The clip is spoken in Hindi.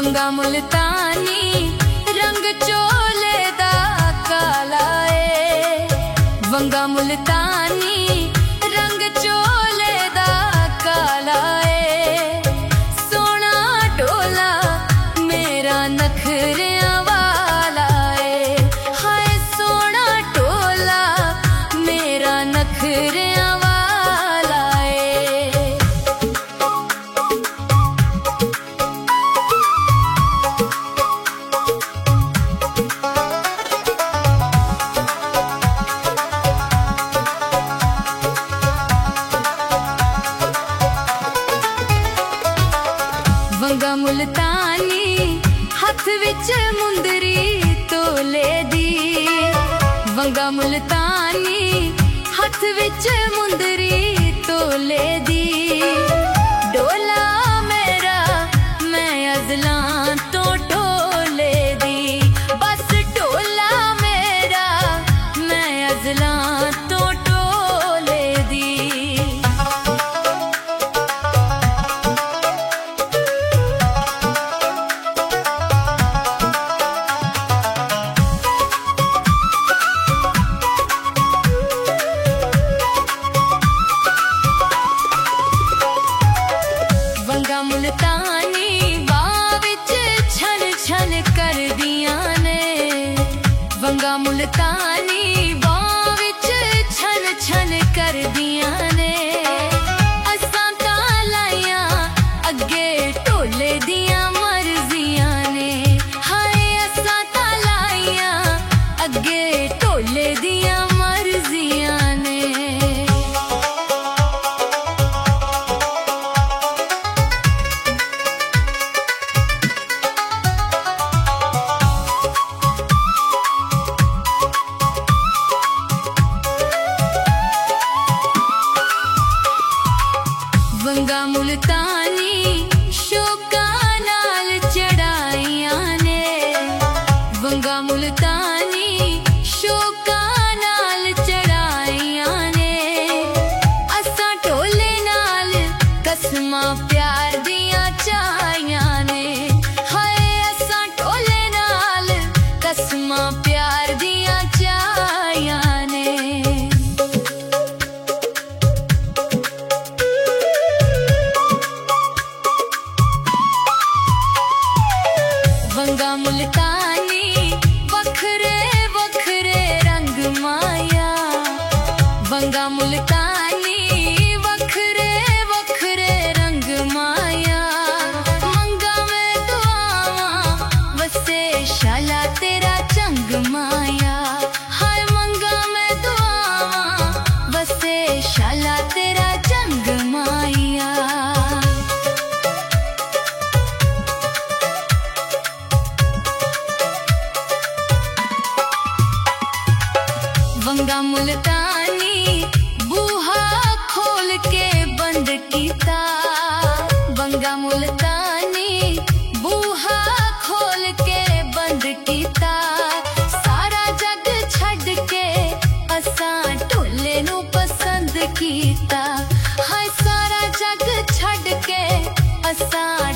वंगा मुल्तानी रंग चोले दा काला ए। वंगा मुल्तानी रंग चोले दा काला ए। सोना टोला मेरा नखरियां वाला ए। हाय सोना टोला मेरा नखरियां वाला ए। वंगा मुल्तानी हथ विच मुंदरी तोले दी। वंगा मुल्तानी हथ विच मुंदरी तोले दी। डोला मेरा मैं अज़लां तो टोले दी। बस डोला मेरा मैं अज़लां तो टोले दी। वंगा मुल्तानी बाह विच छन छन कर दियां ने। वंगा मुल्तानी बाह विच छन छन कर दियां ने। असां तां लाइयां अगे ढोले दियां मर्जियां ने। हाय असां तां लाइयां अगे ढोले दियां मर्जियां ने। वंगा मुल्तानी शोका नाल चढ़ाइयां ने। वंगा मुल्तानी शोका नाल चढ़ाइयां ने। असां टोले नाल कसमां प्यार दियां चाहियां ने। हाय असां टोले नाल कसमां प्यार दियां चाहियां ने। वंगा मुल्तानी वखरे वखरे रंग माया। वंगा मुल्तानी वखरे वखरे रंग माया। मंगा मैं दुआवां वसे शाला तेरा चंग माया। हाय मंगा मैं दुआवां वसे शाला तेरा चंग माया। वंगा मुल्तानी बूहा खोल के बंद कीता। वंगा मुल्तानी बूहा खोल के बंद कीता। सारा जग छड़ के असां ढोले नू पसंद कीता। हाय सारा जग छड़ के असां